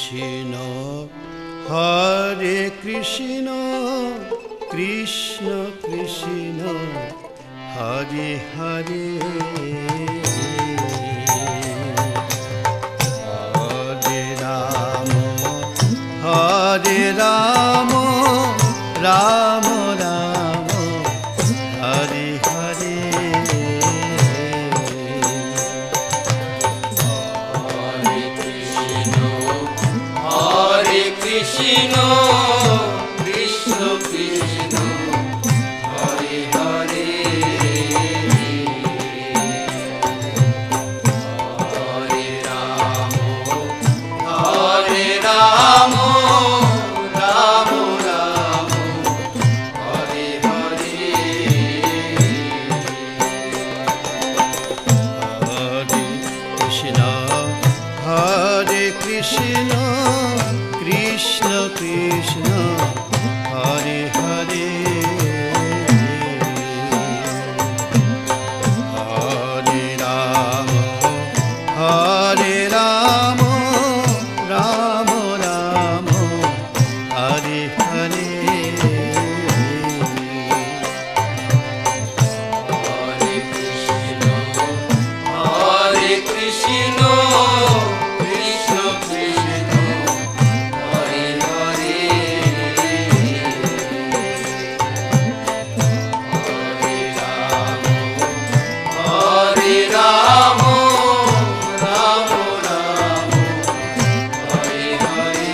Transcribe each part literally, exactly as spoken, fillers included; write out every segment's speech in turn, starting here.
Krishna Hare Krishna Krishna Krishna Hare Hare Hare Ram Hare Ram Ram Ram Hare Hare Hare Krishna Hare Krishna Krishna Krishna Hare Hare Hare Ram Hare Ram Ram Ram Hare Hare Hare Krishna Hare Krishna Krishna Krishna Hare Hare Hare Ram Hare Ram Ram Ram Hare Hare Hare Krishna Hare Krishna Krishna Krishna Hare Hare Hare Ram Hare Ram Ram Ram Hare Hare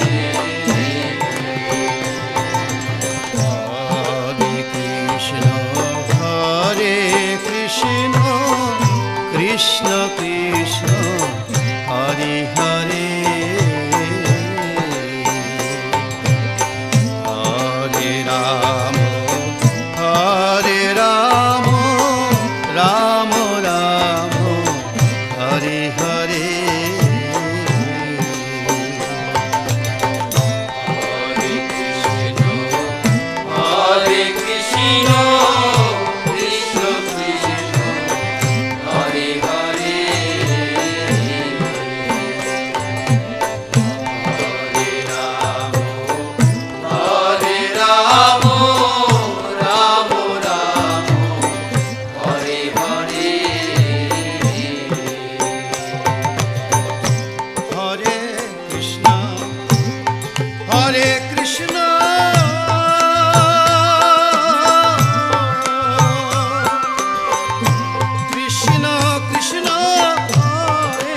Hare Krishna Hare Krishna Krishna Krishna Hare Hare Hare Ram Hare Ram Ram Ram Hare Hare Hare Krishna Hare Krishna Krishna Krishna Hare Hare Hare Ram Hare Ram Ram Ram Hare Hare Hare Krishna Hare Krishna Krishna Krishna Hare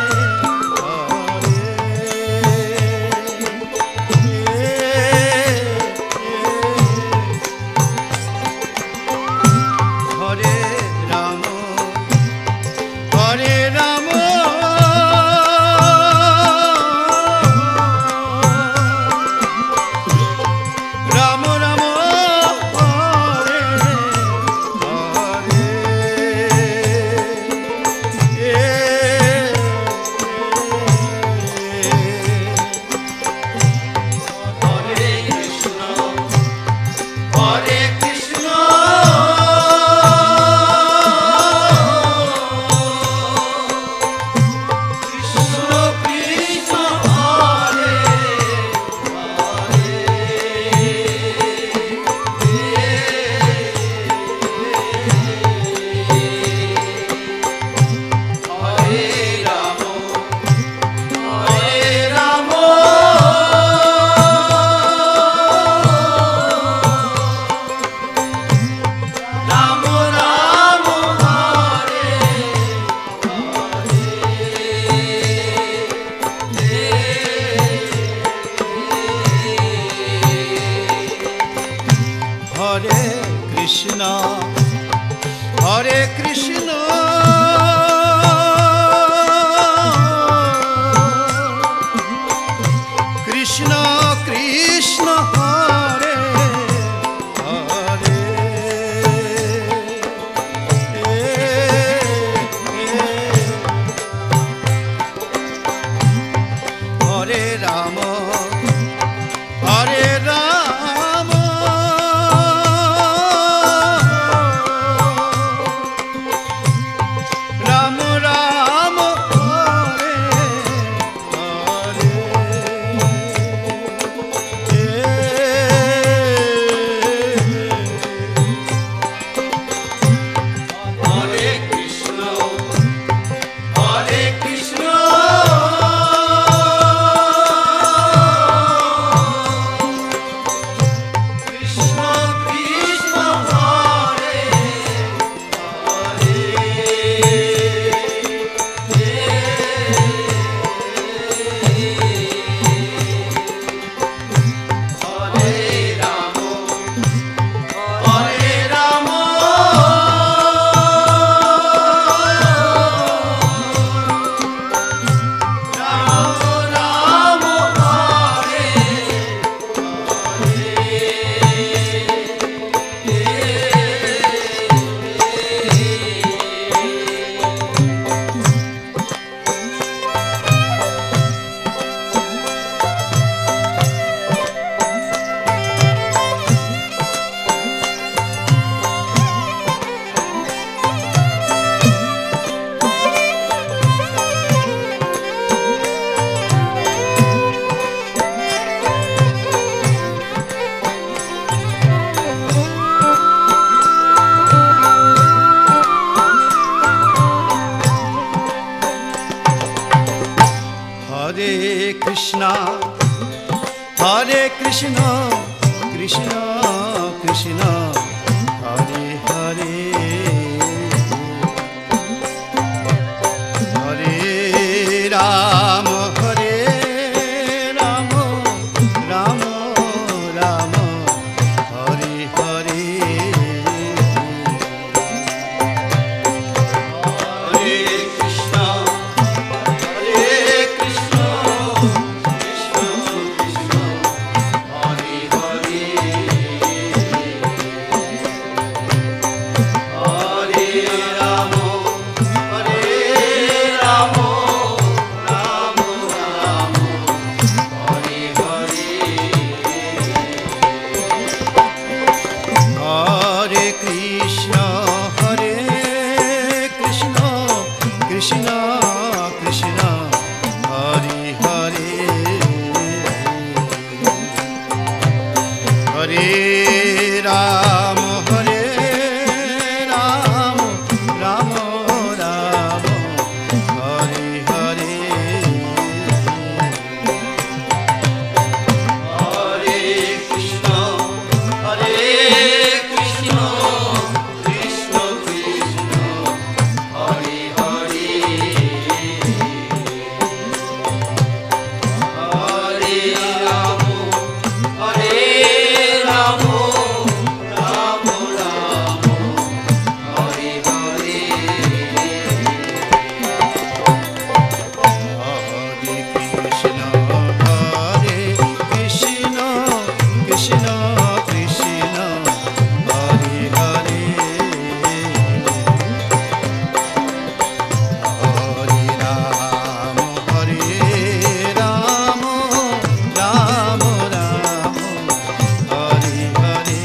Hare Hare Ram Hare Ram Ram Ram Hare Hare Hare Krishna Hare Krishna Krishna Krishna Hare Hare Ram Hare Ram Ram Ram Hare Hare Krishna Hare Krishna Krishna Krishna Hare Hare Hare Ram Hare Ram Ram Ram Hare Hare Krishna Krishna Hare Hare Hare Rama Hare Rama Rama Rama Hare Hare Hare Krishna Hare Krishna Krishna Krishna Hare Hare Hare Rama Hare Rama Rama Rama Hare Hare Hare Krishna Hare Krishna Krishna Krishna Hare Hare Hare Rama Hare Rama Rama Rama Hare Hare Hare Krishna Hare Krishna Krishna Krishna Hare Hare Hare Rama Hare Rama Rama Rama Hare Hare Hare Krishna Hare Krishna Krishna Krishna Hare Hare Hare Rama Hare Rama Rama Rama Hare Hare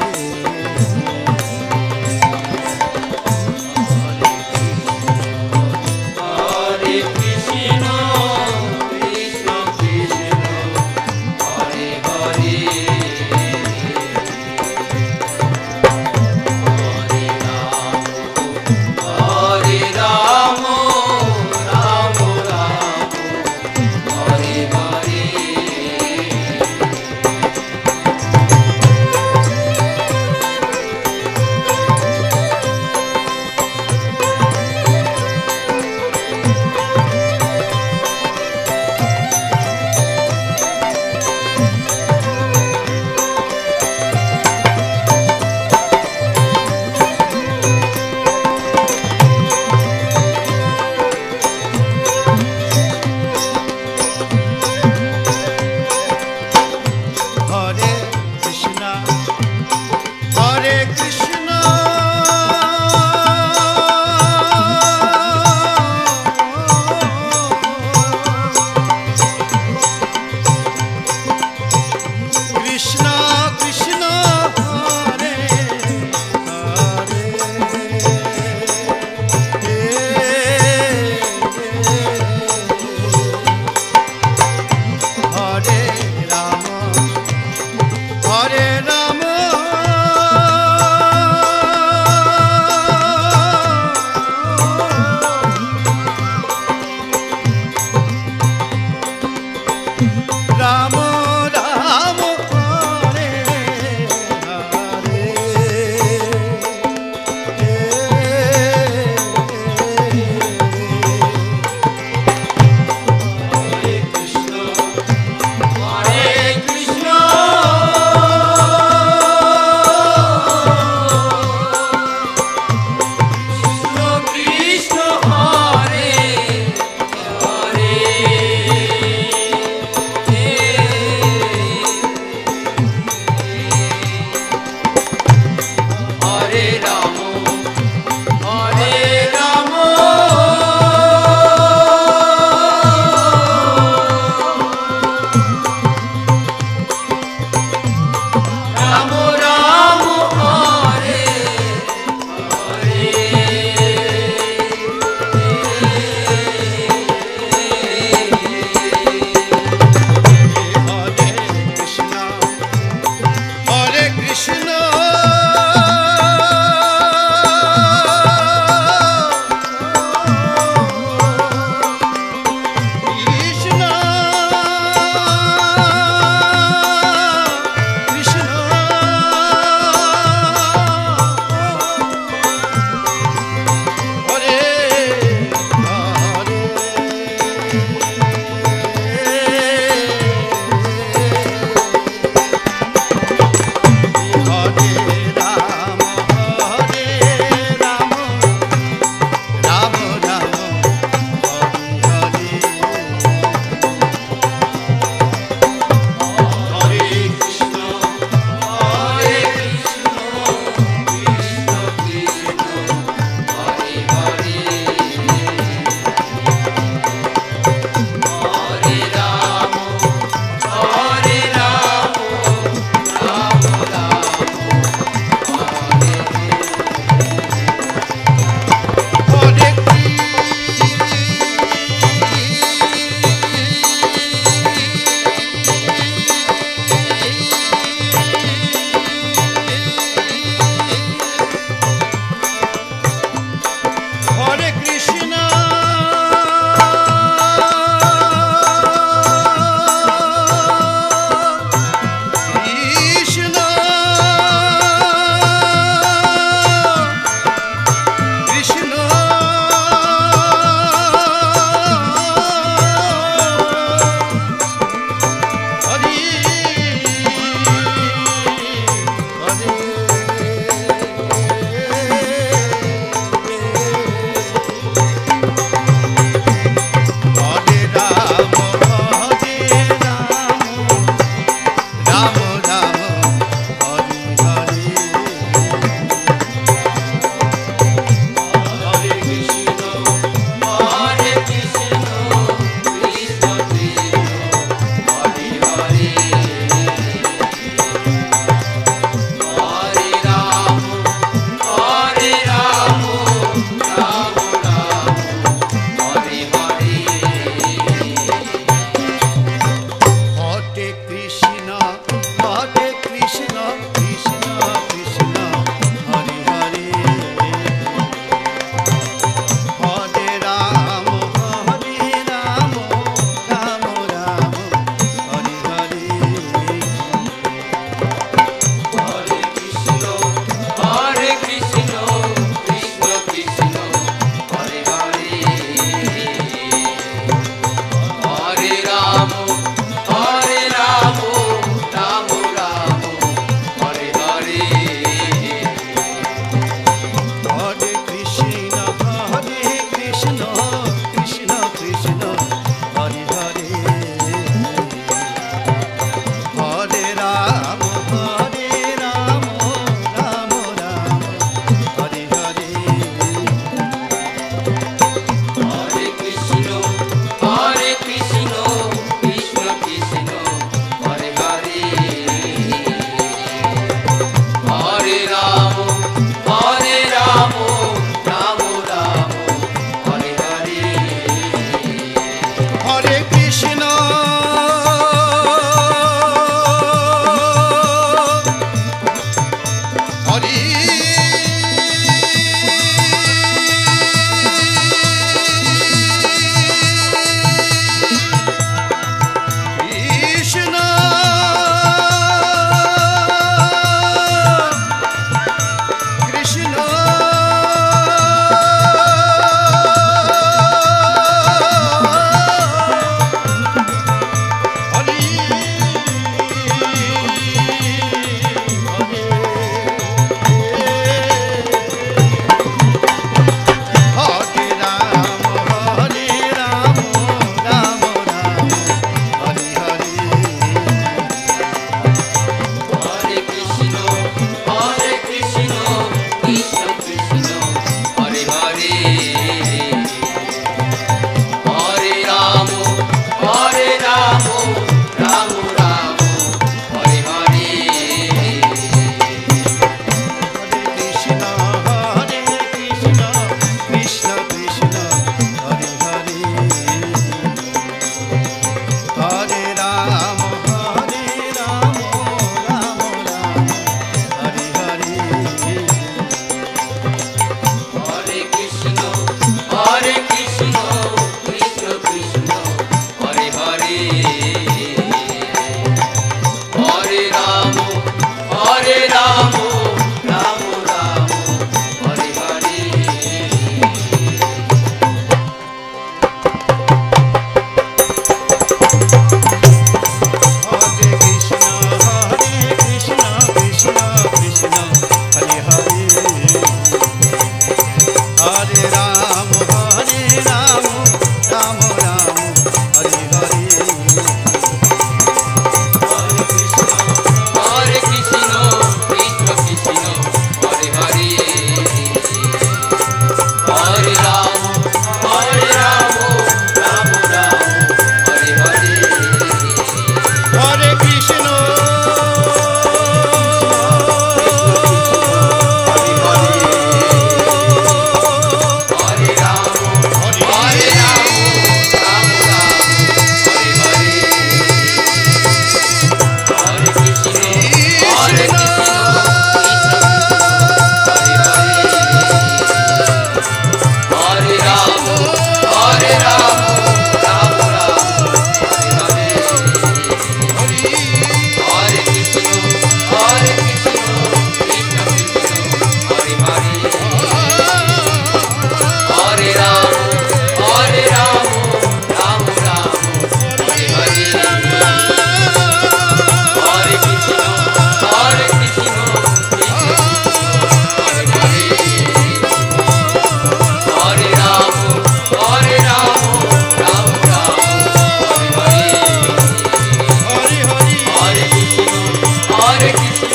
Hare Krishna Krishna Krishna Hare Hare Hare Rama Hare Rama Rama Rama Hare Hare Hare Krishna Hare Krishna Krishna Krishna Hare Hare Hare Rama Hare Rama Rama Rama Hare Hare Krishna Hare Krishna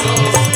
Krishna